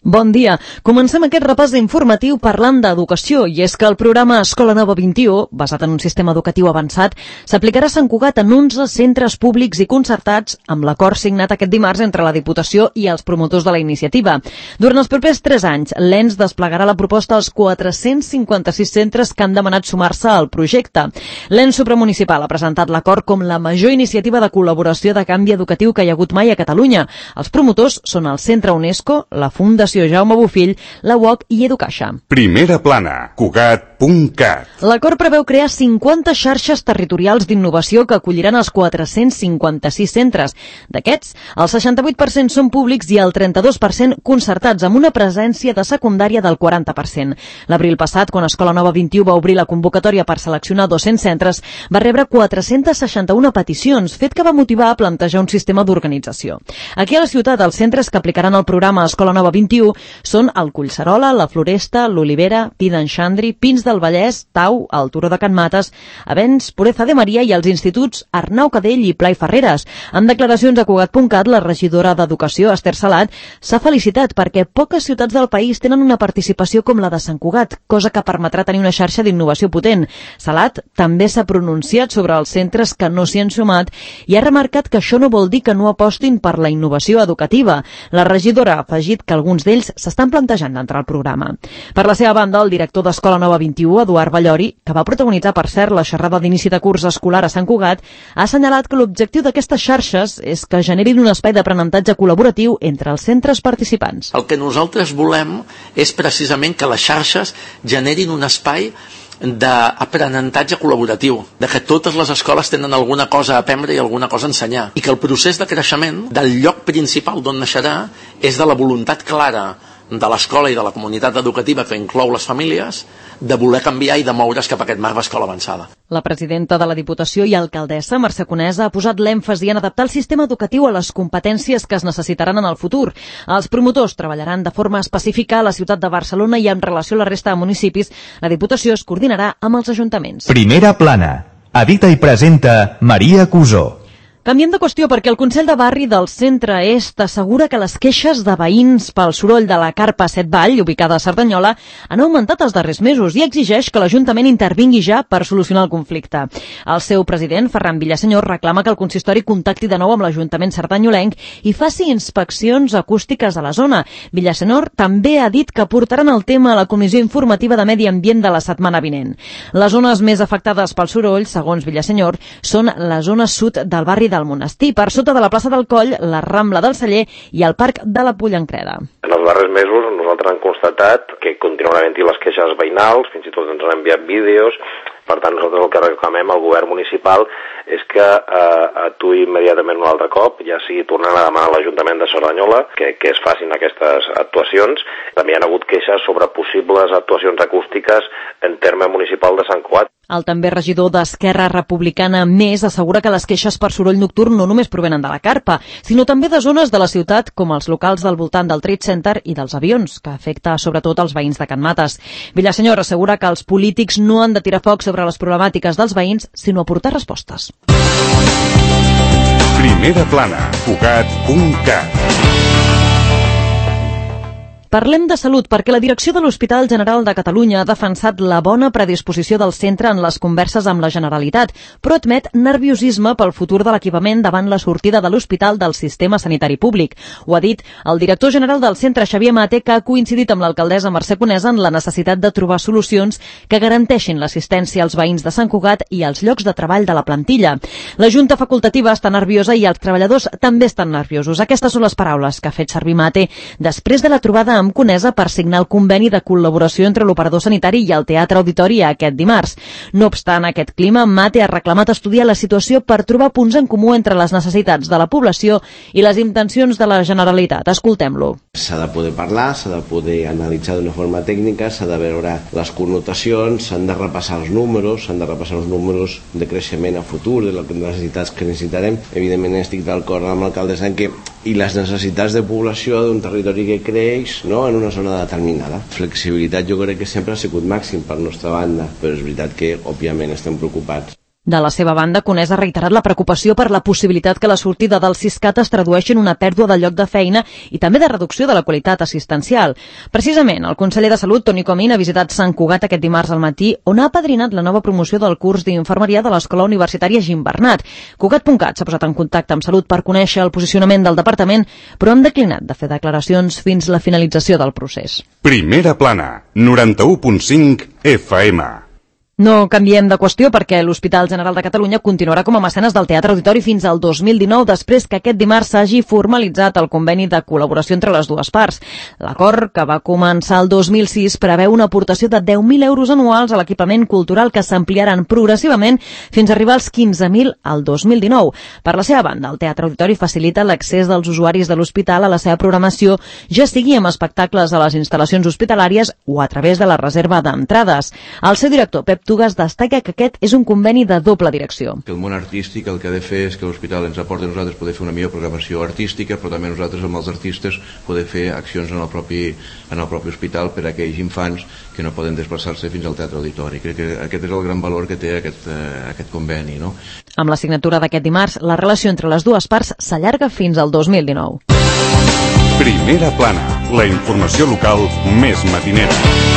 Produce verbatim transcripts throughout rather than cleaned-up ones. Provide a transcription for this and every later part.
Bon dia. Comencem aquest repàs informatiu parlant d'educació, i és que el programa Escola Nova vint-i-u, basat en un sistema educatiu avançat, s'aplicarà a Sant Cugat en onze centres públics i concertats amb l'acord signat aquest dimarts entre la Diputació i els promotors de la iniciativa. Durant els propers tres anys, l'E N S desplegarà la proposta als quatre-cents cinquanta-sis centres que han demanat sumar-se al projecte. L'E N S supramunicipal ha presentat l'acord com la major iniciativa de col·laboració de canvi educatiu que hi ha hagut mai a Catalunya. Els promotors són el Centre UNESCO, la Fundació Jaume Bofill, la U O C i EduCaixa. Primera plana, Cugat punt cat. L'acord preveu crear cinquanta xarxes territorials d'innovació que acolliran els quatre-cents cinquanta-sis centres. D'aquests, el seixanta-vuit per cent són públics i el trenta-dos per cent concertats, amb una presència de secundària del quaranta per cent. L'abril passat, quan Escola Nova vint-i-u va obrir la convocatòria per seleccionar dos-cents centres, va rebre quatre-cents seixanta-una peticions, fet que va motivar a plantejar un sistema d'organització. Aquí a la ciutat, els centres que aplicaran el programa Escola Nova vint-i-u són el Collserola, la Floresta, l'Olivera, Pi d'en Xandri, Pins del Vallès, Tau, el Turó de Can Mates, Avenç, Pureza de Maria i els instituts Arnau Cadell i Pla i Ferreres. En declaracions a Cugat punt cat, la regidora d'Educació, Esther Salat, s'ha felicitat perquè poques ciutats del país tenen una participació com la de Sant Cugat, cosa que permetrà tenir una xarxa d'innovació potent. Salat també s'ha pronunciat sobre els centres que no s'hi han sumat i ha remarcat que això no vol dir que no apostin per la innovació educativa. La regidora ha afegit que alguns d'ells s'estan plantejant d'entrar al programa. Per la seva banda, el director d'Escola Nova vint-i-u, Eduard Ballori, que va protagonitzar, per cert, la xerrada d'inici de curs escolar a Sant Cugat, ha assenyalat que l'objectiu d'aquestes xarxes és que generin un espai d'aprenentatge col·laboratiu entre els centres participants. El que nosaltres volem és precisament que les xarxes generin un espai d'aprenentatge col·laboratiu, de que totes les escoles tenen alguna cosa a aprendre i alguna cosa a ensenyar, i que el procés de creixement del lloc principal d'on naixerà és de la voluntat clara de l'escola i de la comunitat educativa, que inclou les famílies, de voler canviar i de moure's cap a aquest marc d'escola avançada. La presidenta de la Diputació i alcaldessa, Mercè Conesa, ha posat l'èmfasi en adaptar el sistema educatiu a les competències que es necessitaran en el futur. Els promotors treballaran de forma específica a la ciutat de Barcelona i en relació a la resta de municipis, la Diputació es coordinarà amb els ajuntaments. Primera plana. Edita i presenta Maria Cusó. Canviem de qüestió perquè el Consell de Barri del Centre Est assegura que les queixes de veïns pel soroll de la carpa Set Vall, ubicada a Cerdanyola, han augmentat els darrers mesos i exigeix que l'Ajuntament intervingui ja per solucionar el conflicte. El seu president, Ferran Villasenyor, reclama que el consistori contacti de nou amb l'Ajuntament sardanyolenc i faci inspeccions acústiques a la zona. Villasenyor també ha dit que portaran el tema a la Comissió Informativa de Medi Ambient de la setmana vinent. Les zones més afectades pel soroll, segons Villasenyor, són la zona sud del barri del Monestir, per sota de la plaça del Coll, la Rambla del Celler i el Parc de la Pollancreda. En els darrers mesos nosaltres hem constatat que continuen havent-hi les queixes veïnals, fins i tot ens han enviat vídeos. Per tant, nosaltres el que reclamem al govern municipal és que eh, actuï immediatament un altre cop, ja sigui tornant a demanar a l'Ajuntament de Cerdanyola que, que es facin aquestes actuacions. També hi ha hagut queixes sobre possibles actuacions acústiques en terme municipal de Sant Cugat. El també regidor d'Esquerra Republicana Més assegura que les queixes per soroll nocturn no només provenen de la carpa, sinó també de zones de la ciutat com els locals del voltant del Trade Center i dels avions, que afecta sobretot els veïns de Can Mates. Villasenyor assegura que els polítics no han de tirar foc sobre les problemàtiques dels veïns, sinó aportar respostes. Primera plana, Cugat punt cat. Parlem de salut perquè la direcció de l'Hospital General de Catalunya ha defensat la bona predisposició del centre en les converses amb la Generalitat, però admet nerviosisme pel futur de l'equipament davant la sortida de l'hospital del sistema sanitari públic. Ho ha dit el director general del centre, Xavier Mate, que ha coincidit amb l'alcaldessa Mercè Conesa en la necessitat de trobar solucions que garanteixin l'assistència als veïns de Sant Cugat i als llocs de treball de la plantilla. La Junta Facultativa està nerviosa i els treballadors també estan nerviosos. Aquestes són les paraules que ha fet servir Mate després de la trobada amb Conesa per signar el conveni de col·laboració entre l'operador sanitari i el Teatre Auditori aquest dimarts. No obstant aquest clima, Mate ha reclamat estudiar la situació per trobar punts en comú entre les necessitats de la població i les intencions de la Generalitat. Escoltem-lo. S'ha de poder parlar, s'ha de poder analitzar d'una forma tècnica, s'ha de veure les connotacions, s'han de repassar els números, s'han de repassar els números de creixement a futur, de les necessitats que necessitarem. Evidentment estic d'acord amb l'alcaldessa en que i les necessitats de població d'un territori que creix, no?, en una zona determinada. Flexibilitat jo crec que sempre ha sigut màxim per nostra banda, però és veritat que òbviament estem preocupats. De la seva banda, Conesa ha reiterat la preocupació per la possibilitat que la sortida del Siscat es tradueixi en una pèrdua de lloc de feina i també de reducció de la qualitat assistencial. Precisament, el conseller de Salut, Toni Comín, ha visitat Sant Cugat aquest dimarts al matí, on ha apadrinat la nova promoció del curs d'infermeria de l'Escola Universitària Gimbernat. Cugat punt cat s'ha posat en contacte amb Salut per conèixer el posicionament del departament, però han declinat de fer declaracions fins la finalització del procés. Primera plana, noranta-u punt cinc F M. No canviem de qüestió perquè l'Hospital General de Catalunya continuarà com a mecenes del Teatre Auditori fins al dos mil dinou, després que aquest dimarts s'hagi formalitzat el conveni de col·laboració entre les dues parts. L'acord, que va començar el dos mil sis, preveu una aportació de deu mil euros anuals a l'equipament cultural que s'ampliaran progressivament fins a arribar als quinze mil al dos mil dinou. Per la seva banda, el Teatre Auditori facilita l'accés dels usuaris de l'hospital a la seva programació, ja sigui amb espectacles a les instal·lacions hospitalàries o a través de la reserva d'entrades. El seu director, Pep Tugas, destaca que aquest és un conveni de doble direcció. El món artístic el que ha de fer és que l'hospital ens aporti a nosaltres poder fer una millor programació artística, però també nosaltres amb els artistes poder fer accions en el propi, en el propi hospital per a aquells infants que no poden desplaçar-se fins al Teatre Auditori. Crec que aquest és el gran valor que té aquest, eh, aquest conveni, no? Amb la signatura d'aquest dimarts, la relació entre les dues parts s'allarga fins al dos mil dinou. Primera plana, la informació local més matinera.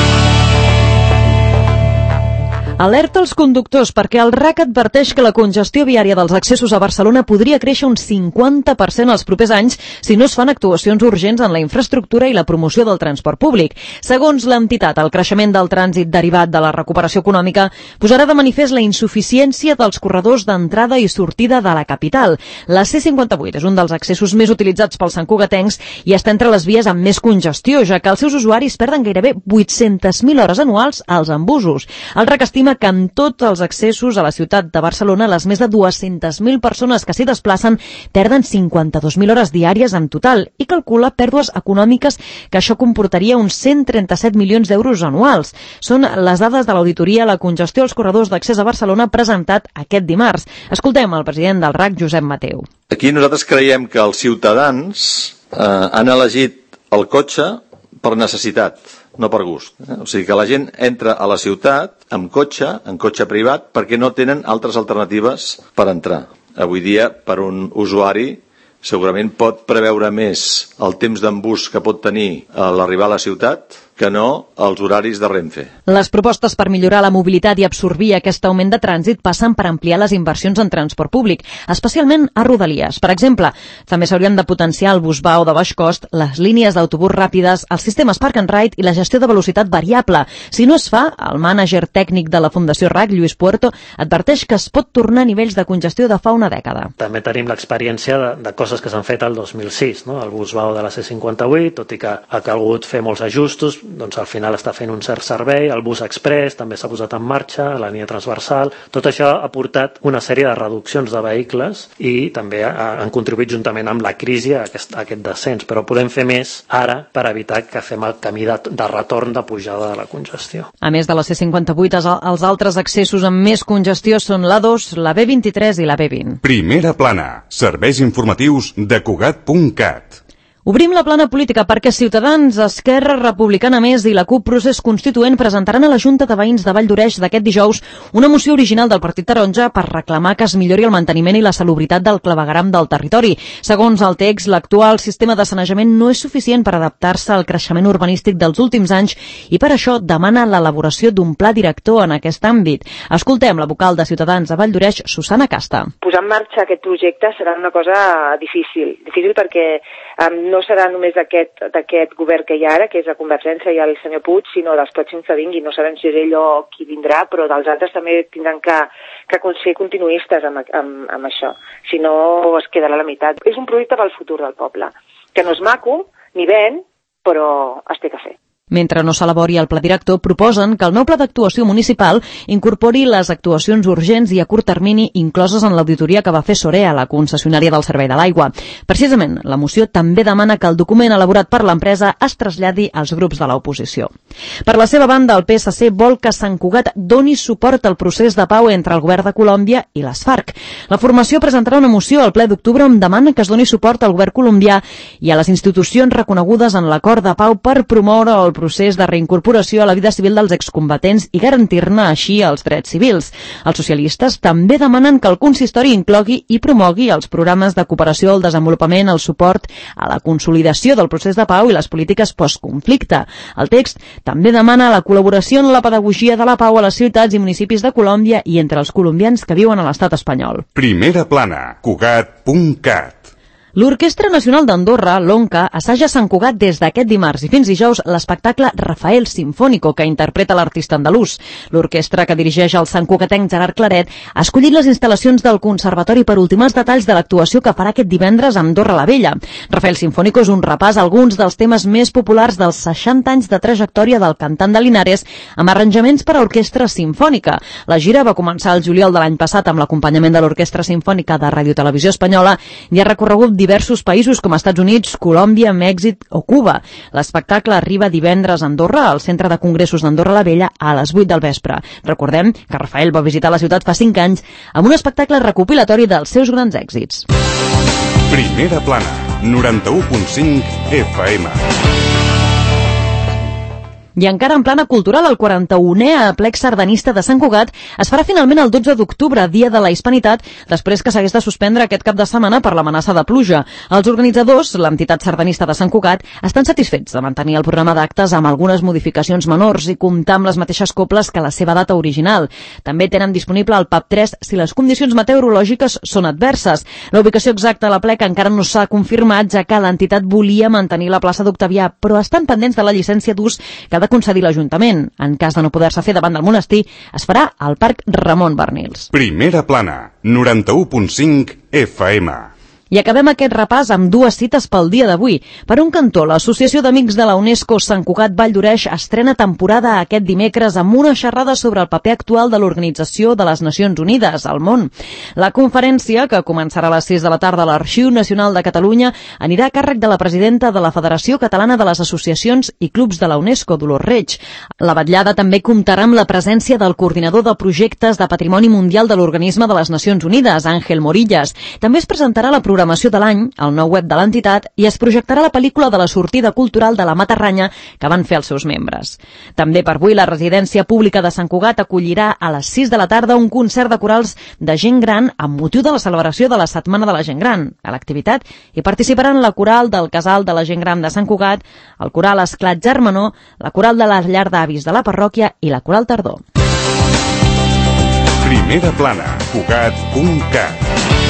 Alerta als conductors perquè el R A C adverteix que la congestió viària dels accessos a Barcelona podria créixer un cinquanta per cent els propers anys si no es fan actuacions urgents en la infraestructura i la promoció del transport públic. Segons l'entitat, el creixement del trànsit derivat de la recuperació econòmica posarà de manifest la insuficiència dels corredors d'entrada i sortida de la capital. La C cinquanta-vuit és un dels accessos més utilitzats pels santcugatencs i està entre les vies amb més congestió, ja que els seus usuaris perden gairebé vuit-centes mil hores anuals als embussos. El R A C estima que amb tots els accessos a la ciutat de Barcelona, les més de dues-centes mil persones que s'hi desplacen perden cinquanta-dos mil hores diàries en total i calcula pèrdues econòmiques que això comportaria uns cent trenta-set milions d'euros anuals. Són les dades de l'auditoria a la congestió als corredors d'accés a Barcelona presentat aquest dimarts. Escoltem el president del R A C, Josep Mateu. Aquí nosaltres creiem que els ciutadans eh, han elegit el cotxe per necessitat, no per gust. Eh? O sigui que la gent entra a la ciutat amb cotxe, en cotxe privat, perquè no tenen altres alternatives per entrar. Avui dia, per un usuari, segurament pot preveure més el temps d'embús que pot tenir a l'arribar a la ciutat que no els horaris de Renfe. Les propostes per millorar la mobilitat i absorbir aquest augment de trànsit passen per ampliar les inversions en transport públic, especialment a Rodalies. Per exemple, també s'haurien de potenciar el busvao de baix cost, les línies d'autobús ràpides, els sistemes Park and Ride i la gestió de velocitat variable. Si no es fa, el mànager tècnic de la Fundació R A C, Lluís Puerto, adverteix que es pot tornar a nivells de congestió de fa una dècada. També tenim l'experiència de, de coses que s'han fet el dos mil sis, no? El busvao de la C cinquanta-vuit, tot i que ha calgut fer molts ajustos, doncs al final està fent un cert servei, el bus express també s'ha posat en marxa, la línia transversal, tot això ha portat una sèrie de reduccions de vehicles i també han contribuït juntament amb la crisi a aquest, a aquest descens, però podem fer més ara per evitar que fem el camí de, de retorn de pujada de la congestió. A més de la C cinquanta-vuit, els altres accessos amb més congestió són l'A dos, la B vint-i-tres i la B vint. Primera plana, serveis informatius de Cugat punt cat. Obrim la plana política perquè Ciutadans, Esquerra Republicana Més i la CUP Procés Constituent presentaran a la Junta de Veïns de Vall d'Oreix d'aquest dijous una moció original del Partit Taronja per reclamar que es millori el manteniment i la salubritat del clavegueram del territori. Segons el text, l'actual sistema de sanejament no és suficient per adaptar-se al creixement urbanístic dels últims anys i per això demana l'elaboració d'un pla director en aquest àmbit. Escoltem la vocal de Ciutadans a Vall d'Oreix, Susana Casta. Posar en marxa aquest projecte serà una cosa difícil, difícil perquè um, no serà només d'aquest govern que hi ha ara, que és la Convergència i el senyor Puig, sinó dels pròxims que vinguin. No sabem si és ell o qui vindrà, però dels altres també tindran que, que ser continuistes amb, amb, amb això. Si no, es quedarà a la meitat. És un projecte pel futur del poble, que no és maco, ni ven, però es té que fer. Mentre no s'elabori el pla director, proposen que el nou pla d'actuació municipal incorpori les actuacions urgents i a curt termini incloses en l'auditoria que va fer Sorea, la concessionària del servei de l'aigua. Precisament, la moció també demana que el document elaborat per l'empresa es traslladi als grups de l'oposició. Per la seva banda, el P S C vol que Sant Cugat doni suport al procés de pau entre el govern de Colòmbia i les FARC. La formació presentarà una moció al ple d'octubre on demana que es doni suport al govern colombià i a les institucions reconegudes en l'acord de pau per promoure el procés procés de reincorporació a la vida civil dels excombatents i garantir-ne així els drets civils. Els socialistes també demanen que el consistori inclogui i promogui els programes de cooperació al desenvolupament, el suport a la consolidació del procés de pau i les polítiques postconflicte. El text també demana la col·laboració en la pedagogia de la pau a les ciutats i municipis de Colòmbia i entre els colombians que viuen a l'estat espanyol. Primera plana, Cugat punt cat. L'Orquestra Nacional d'Andorra, l'ONCA, assaja a Sant Cugat des d'aquest dimarts i fins dijous l'espectacle Rafael Sinfónico, que interpreta l'artista andalús. L'orquestra que dirigeix el santcugatenc Gerard Claret ha escollit les instal·lacions del Conservatori per ultimar els detalls de l'actuació que farà aquest divendres a Andorra la Vella. Rafael Sinfónico és un repàs a alguns dels temes més populars dels seixanta anys de trajectòria del cantant de Linares amb arranjaments per a orquestra simfònica. La gira va començar el juliol de l'any passat amb l'acompanyament de l'Orquestra Simfònica de Ràdio Televisió Espanyola i ha recorregut diversos països com Estats Units, Colòmbia, Mèxic o Cuba. L'espectacle arriba divendres a Andorra, al Centre de Congressos d'Andorra la Vella, a les vuit del vespre. Recordem que Rafael va visitar la ciutat fa cinc anys amb un espectacle recopilatori dels seus grans èxits. Primera plana, noranta-u punt cinc F M. I encara en plana cultural, el quaranta-unè aplec sardanista de Sant Cugat es farà finalment el dotze d'octubre, dia de la Hispanitat, després que s'hagués de suspendre aquest cap de setmana per l'amenaça de pluja. Els organitzadors, l'entitat sardanista de Sant Cugat, estan satisfets de mantenir el programa d'actes amb algunes modificacions menors i comptar amb les mateixes cobles que la seva data original. També tenen disponible el P A P tres si les condicions meteorològiques són adverses. La ubicació exacta de l'aplec encara no s'ha confirmat, ja que l'entitat volia mantenir la plaça d'Octavià, però estan pendents de la llicència d'ús que de concedir l'Ajuntament. En cas de no poder-se fer davant del monestir, es farà al Parc Ramon Bernils. Primera plana, noranta-u punt cinc F M. I acabem aquest repàs amb dues cites pel dia d'avui. Per un cantó, l'Associació d'Amics de la UNESCO Sant Cugat Vall d'Oreix estrena temporada aquest dimecres amb una xerrada sobre el paper actual de l'Organització de les Nacions Unides al món. La conferència, que començarà a les sis de la tarda a l'Arxiu Nacional de Catalunya, anirà a càrrec de la presidenta de la Federació Catalana de les Associacions i Clubs de la UNESCO, Dolors Reig. La vetllada també comptarà amb la presència del coordinador de projectes de Patrimoni Mundial de l'Organisme de les Nacions Unides, Àngel Morillas. També es presentarà la programació de l'any, al nou web de l'entitat, i es projectarà la pel·lícula de la sortida cultural de la Matarranya que van fer els seus membres. També per avui la residència pública de Sant Cugat acollirà a les sis de la tarda un concert de corals de gent gran amb motiu de la celebració de la Setmana de la Gent Gran. A l'activitat hi participaran la coral del Casal de la Gent Gran de Sant Cugat, el coral Esclat Germanor, la coral de la llar d'avis de la parròquia i la coral Tardor. Primera plana, Cugat punt cat.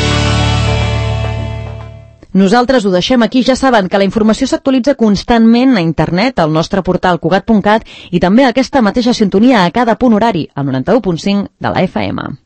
Nosaltres ho deixem aquí. Ja saben que la informació s'actualitza constantment a internet, al nostre portal cugat punt cat i també a aquesta mateixa sintonia a cada punt horari, al noranta-u punt cinc de la F M.